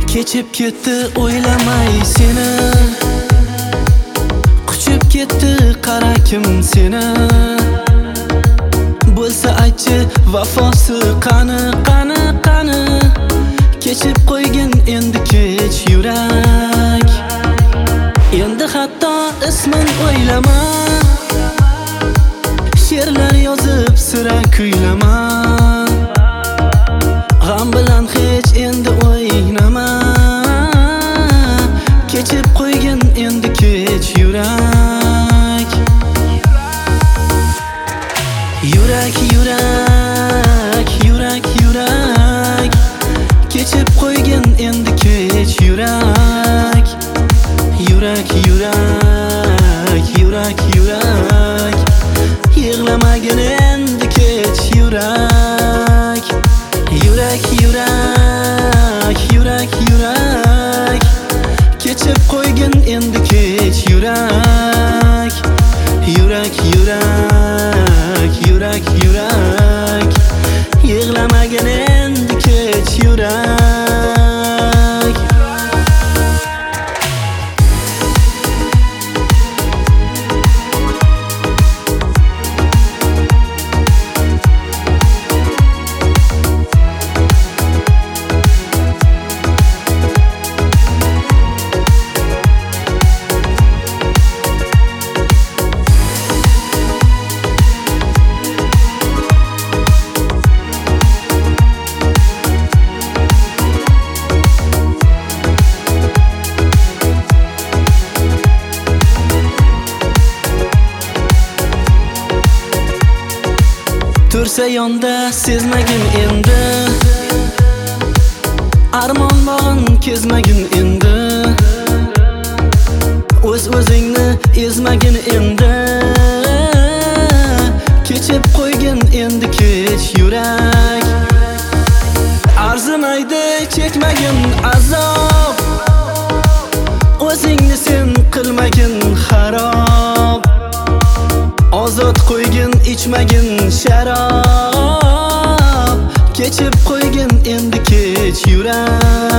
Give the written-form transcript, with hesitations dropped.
Kechib ketdi o'ylamay seni, quchib ketdi qara kim seni. Bo'lsa aytchi vafosi qani, qani, qani. Kechib qo'ygin endi kech yurak. Endi hatto ismin o'ylama, she'rlar yozib sira kuylama. G'am bilan hech endi o'ynama. Kechib qo'ygin endi kech yurak. Yurak, yurak, yurak, yurak. Kechib qo'ygin endi kech yurak. Yurak, yurak, yurak, yurak. Yig'lamagin endi kech yurak. Yurak, yurak, yurak, yurak. Kechib qo'ygin endi kech yurak. Yurak, yurak, yurak, yurak. Yig'lamagin endi kech yurak. Tursa yonda sezmagin endi, armon bog'in kezmagin endi. O'z-o'zingni ezmagin endi. Kechib qo'ygin endi kech yurak. Arzimaydi chekmagin azob, o'zingni sen qilmagin xarob. Ozod qo'ygin ichmagin sharob. Kechib qo'ygin endi kech yurak.